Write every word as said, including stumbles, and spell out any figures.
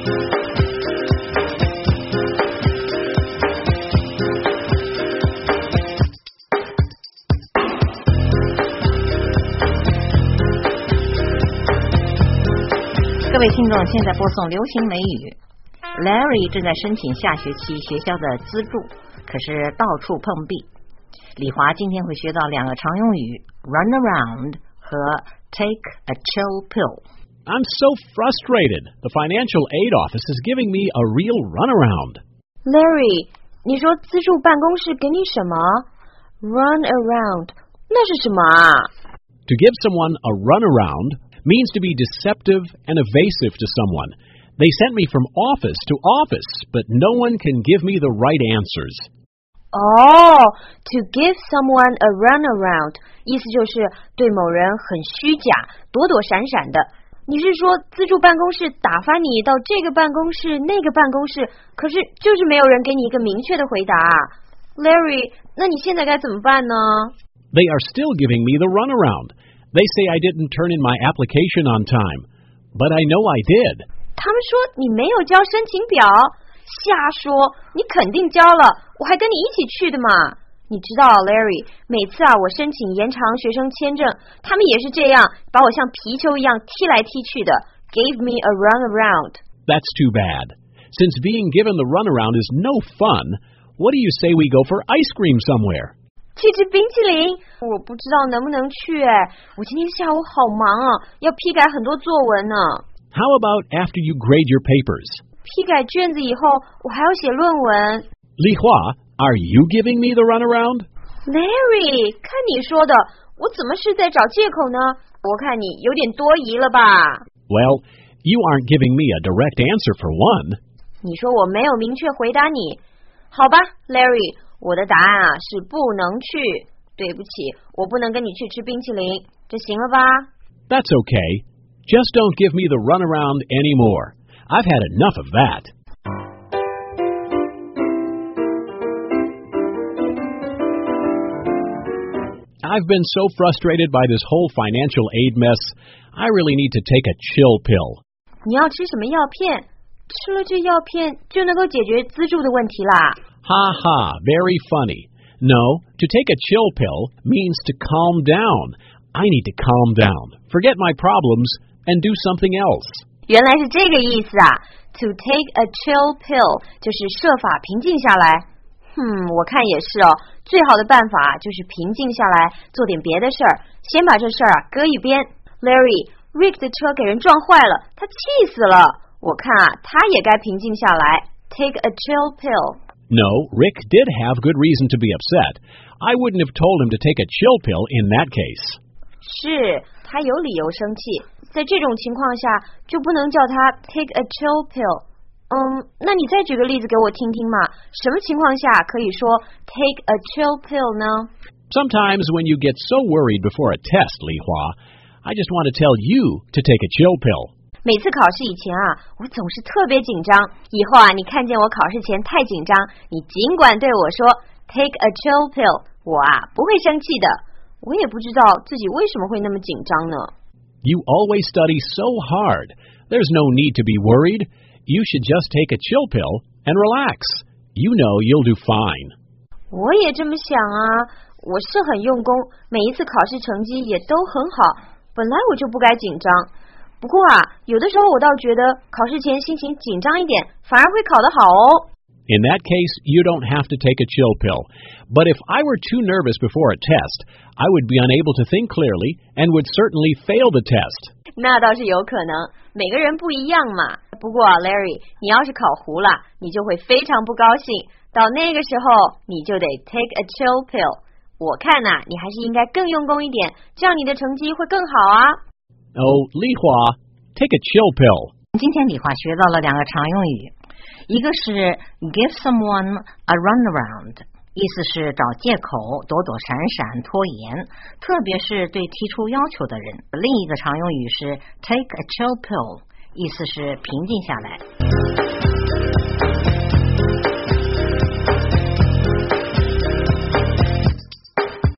各位听众，现在播送流行美语。Larry 正在申请下学期学校的资助，可是到处碰壁。李华今天会学到两个常用语 run around 和 take a chill pill. I'm so frustrated. The financial aid office is giving me a real runaround. Larry, 你说资助办公室给你什么 ？Run around 那是什么啊？ To give someone a runaround means to be deceptive and evasive to someone. They sent me from office to office, but no one can give me the right answers. Oh, to give someone a runaround 意思就是对某人很虚假，躲躲闪闪的。你是说资助办公室打发你到这个办公室那个办公室，可是就是没有人给你一个明确的回答。Larry, 那你现在该怎么办呢？ They are still giving me the runaround. They say I didn't turn in my application on time, but I know I did. 他们说你没有交申请表，瞎说，你肯定交了，我还跟你一起去的嘛。你知道 Larry, 每次啊我申请延长学生签证，他们也是这样把我像皮球一样踢来踢去的 Gave me a runaround. That's too bad. Since being given the runaround is no fun, what do you say we go for ice cream somewhere? 去吃冰淇淋，我不知道能不能去哎，我今天下午好忙啊，要批改很多作文呢。 How about after you grade your papers? 批改卷子以后，我还要写论文。 Li Hua, are you giving me the runaround? Larry, 看你说的，我怎么是在找借口呢？我看你有点多疑了吧。 Well, you aren't giving me a direct answer for one. 你说我没有明确回答你，好吧 ，Larry。我的答案啊是不能去，对不起，我不能跟你去吃冰淇淋，这行了吧？ That's okay. Just don't give me the runaround anymore. I've had enough of that. I've been so frustrated by this whole financial aid mess, I really need to take a chill pill. 你要吃什么药片？吃了这药片就能够解决资助的问题啦。 Ha ha, very funny. No, to take a chill pill means to calm down. I need to calm down, forget my problems, and do something else. 原来是这个意思啊 To take a chill pill 就是设法平静下来。嗯，我看也是哦，最好的办法就是平静下来，做点别的事儿，先把这事儿啊搁一边。Larry, Rick 的车给人撞坏了，他气死了。我看啊，他也该平静下来。Take a chill pill.No, Rick did have good reason to be upset. I wouldn't have told him to take a chill pill in that case. 是，他有理由生气，在这种情况下就不能叫他 take a chill pill. 嗯，那你再举个例子给我听听嘛，什么情况下可以说 take a chill pill 呢？ Sometimes when you get so worried before a test, Li Hua, I just want to tell you to take a chill pill. 每次考试以前啊，我总是特别紧张。以后啊，你看见我考试前太紧张，你尽管对我说 take a chill pill， 我啊不会生气的。我也不知道自己为什么会那么紧张呢。 You always study so hard. There's no need to be worried. You should just take a chill pill and relax. You know you'll do fine. 我也这么想啊，我是很用功，每一次考试成绩也都很好，本来我就不该紧张。不过啊，有的时候我倒觉得考试前心情紧张一点，反而会考得好哦。 In that case, you don't have to take a chill pill. But if I were too nervous before a test, I would be unable to think clearly and would certainly fail the test. 那倒是有可能，每个人不一样嘛。不过啊 Larry, 你要是考糊了，你就会非常不高兴。到那个时候，你就得 take a chill pill. 我看啊，你还是应该更用功一点，这样你的成绩会更好啊。 Oh, Li Hua, take a chill pill. 今天李华学到了两个常用语，一个是 give someone a runaround， 意思是找借口、躲躲闪闪、拖延，特别是对提出要求的人。另一个常用语是 take a chill pill， 意思是平静下来。